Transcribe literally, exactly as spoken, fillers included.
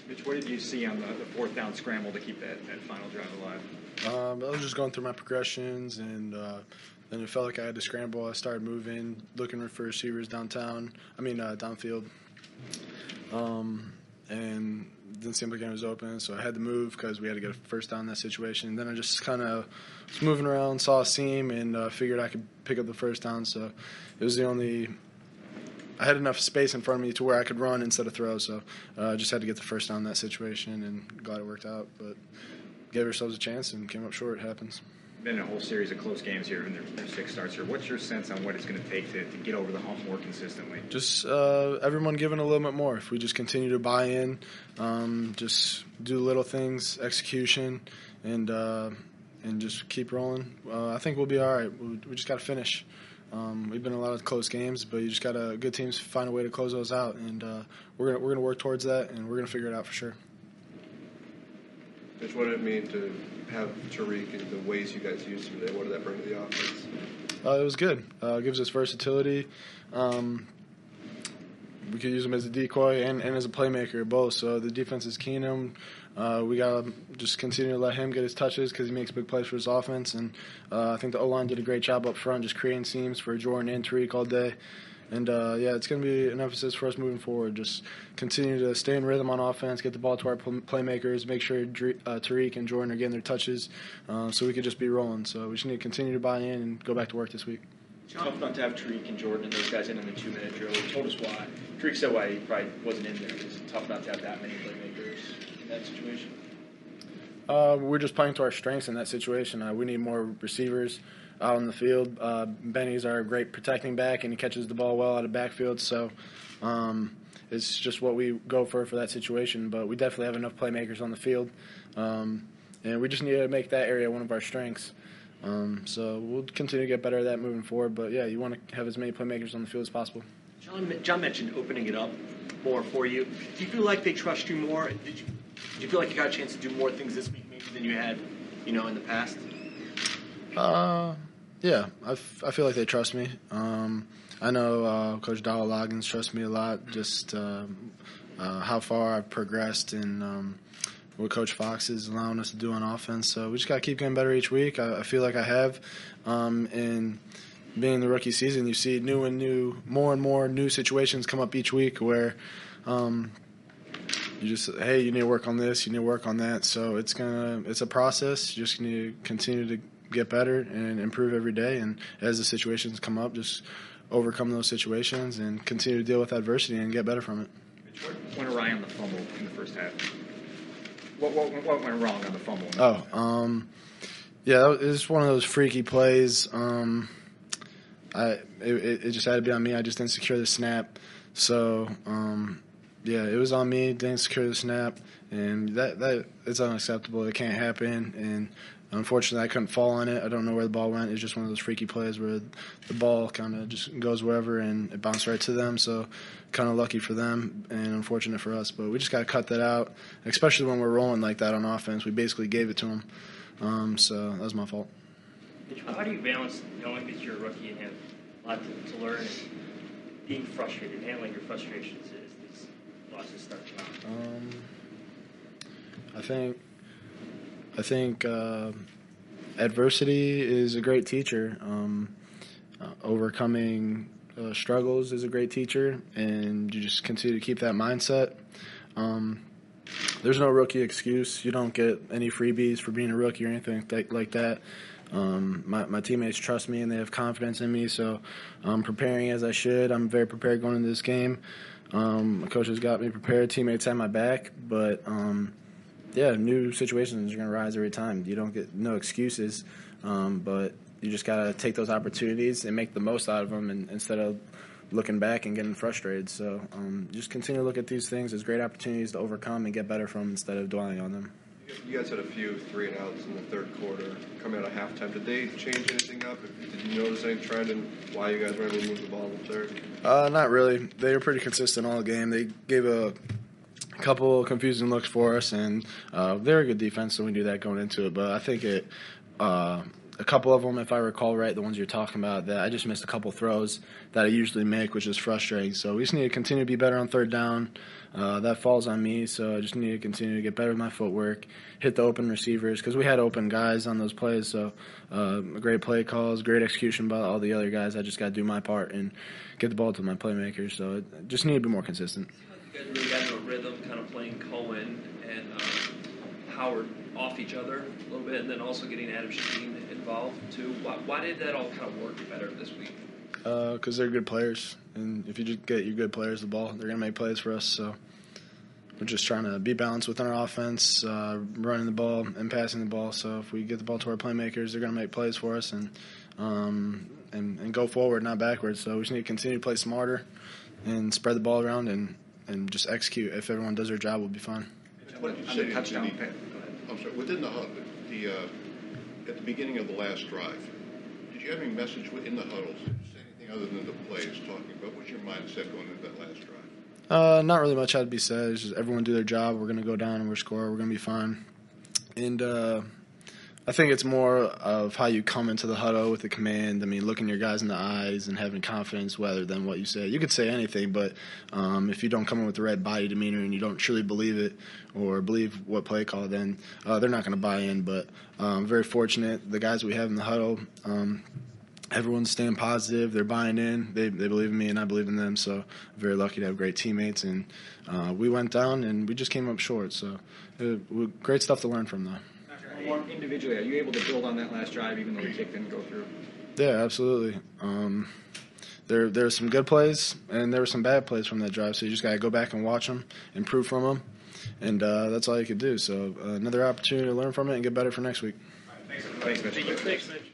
Mitch, what did you see on the, the fourth down scramble to keep that, that final drive alive? Um, I was just going through my progressions, and uh, then it felt like I had to scramble. I started moving, looking for receivers downtown. I mean, uh, downfield. Um, and it didn't seem like it was open, so I had to move because we had to get a first down in that situation. And then I just kind of was moving around, saw a seam, and uh, figured I could pick up the first down. So it was the only – I had enough space in front of me to where I could run instead of throw. So I uh, just had to get the first down in that situation, and glad it worked out. But gave ourselves a chance and came up short. It happens. Been a whole series of close games here in their, their six starts here. What's your sense on what it's going to take to, to get over the hump more consistently? Just uh, everyone giving a little bit more. If we just continue to buy in, um, just do little things, execution, and uh, and just keep rolling, uh, I think we'll be all right. We, we just got to finish. Um, we've been in a lot of close games, but you just got to good teams find a way to close those out, and uh, we're gonna we're gonna work towards that, and we're gonna figure it out for sure. Mitch, what did it mean to have Tariq and the ways you guys used him today? What did that bring to the offense? Uh, it was good. Uh, it gives us versatility. Um, we could use him as a decoy and, and as a playmaker, both. So the defense is keen on him. Uh, we got to just continue to let him get his touches because he makes big plays for his offense. And uh, I think the O-line did a great job up front, just creating seams for Jordan and Tariq all day. And, uh, yeah, it's going to be an emphasis for us moving forward. Just continue to stay in rhythm on offense, get the ball to our playmakers, make sure uh, Tariq and Jordan are getting their touches uh, so we could just be rolling. So we just need to continue to buy in and go back to work this week. Tough not to have Tariq and Jordan and those guys in in the two-minute drill. He told us why. Tariq said why he probably wasn't in there. It's tough not to have that many playmakers in that situation. Uh, we're just playing to our strengths in that situation. Uh, we need more receivers out on the field. Uh, Benny's our great protecting back, and he catches the ball well out of backfield. So um, it's just what we go for for that situation. But we definitely have enough playmakers on the field, um, and we just need to make that area one of our strengths. Um, so we'll continue to get better at that moving forward. But, yeah, you want to have as many playmakers on the field as possible. John, John mentioned opening it up more for you. Do you feel like they trust you more? Did you, did you feel like you got a chance to do more things this week maybe than you had, you know, in the past? Uh, yeah, I, f- I feel like they trust me. Um, I know uh, Coach Donald Loggins trusts me a lot, just uh, uh, how far I've progressed and um, what Coach Fox is allowing us to do on offense. So we just got to keep getting better each week. I, I feel like I have. Um, and being the rookie season, you see new and new, more and more new situations come up each week where um, you just, hey, you need to work on this, you need to work on that. So it's gonna, it's a process. You just need to continue to get better and improve every day. And as the situations come up, just overcome those situations and continue to deal with adversity and get better from it. What went awry on the fumble in the first half? What, what, what went wrong on the fumble? Oh, um, yeah, it was one of those freaky plays. Um, I it, it just had to be on me. I just didn't secure the snap. So, um, yeah, it was on me. Didn't secure the snap, and that that it's unacceptable. It can't happen. And unfortunately, I couldn't fall on it. I don't know where the ball went. It's just one of those freaky plays where the ball kind of just goes wherever and it bounced right to them. So, kind of lucky for them and unfortunate for us. But we just got to cut that out, especially when we're rolling like that on offense. We basically gave it to them. Um, so that was my fault. How do you balance knowing that you're a rookie and have a lot to, to learn and being frustrated, handling your frustrations as these losses start to come? Um, I think I think uh, adversity is a great teacher. Um, uh, overcoming uh, struggles is a great teacher, and you just continue to keep that mindset. Um, there's no rookie excuse. You don't get any freebies for being a rookie or anything like that. Um, my, my teammates trust me and they have confidence in me, so I'm preparing as I should. I'm very prepared going into this game. Um, my coach has got me prepared. Teammates have my back, but um, yeah, new situations are going to rise every time. You don't get no excuses, um, but you just got to take those opportunities and make the most out of them and, instead of looking back and getting frustrated. So um, just continue to look at these things as great opportunities to overcome and get better from instead of dwelling on them. You guys had a few three and outs in the third quarter coming out of halftime. Did they change anything up? Did you notice any trend in why you guys were able to move the ball in the third? Uh, not really. They were pretty consistent all game. They gave a couple confusing looks for us, and uh, they're a good defense, so we knew that going into it. But I think it uh, a couple of them, if I recall right, the ones you're talking about, that I just missed a couple throws that I usually make, which is frustrating. So we just need to continue to be better on third down. Uh, that falls on me, so I just need to continue to get better with my footwork, hit the open receivers, because we had open guys on those plays. So uh, great play calls, great execution by all the other guys. I just got to do my part and get the ball to my playmakers. So I just need to be more consistent. You guys really got into a rhythm, kind of playing Cohen and um, Howard off each other a little bit, and then also getting Adam Shaheen involved too. Why, why did that all kind of work better this week? Because uh, they're good players, and if you just get your good players the ball, they're going to make plays for us. So we're just trying to be balanced within our offense, uh, running the ball and passing the ball. So if we get the ball to our playmakers, they're going to make plays for us and, um, and and go forward, not backwards. So we just need to continue to play smarter and spread the ball around and, and just execute. If everyone does their job, we'll be fine. What, You on said the in touchdown, the- okay, go ahead. I'm sorry, within the huddle, the, uh, at the beginning of the last drive, did you have any message in the huddles? Did you say anything other than the plays talking about? What was your mindset going into that last drive? Uh, not really much had to be said. It's just everyone do their job. We're going to go down and we're score. We're going to be fine. And uh, I think it's more of how you come into the huddle with the command. I mean, looking your guys in the eyes and having confidence rather than what you say. You could say anything, but um, if you don't come in with the right body demeanor and you don't truly believe it or believe what play call, then uh, they're not going to buy in. But um, I'm very fortunate. The guys we have in the huddle, um, everyone's staying positive. They're buying in. They they believe in me, and I believe in them. So I'm very lucky to have great teammates. And uh, we went down, and we just came up short. So it, great stuff to learn from, though. Individually, are you able to build on that last drive even though the kick didn't go through? Yeah, absolutely. Um, there there were some good plays, and there were some bad plays from that drive. So you just got to go back and watch them, improve from them, and uh, that's all you could do. So uh, another opportunity to learn from it and get better for next week. Thanks, Mitch. Thank you. Thanks, Mitch.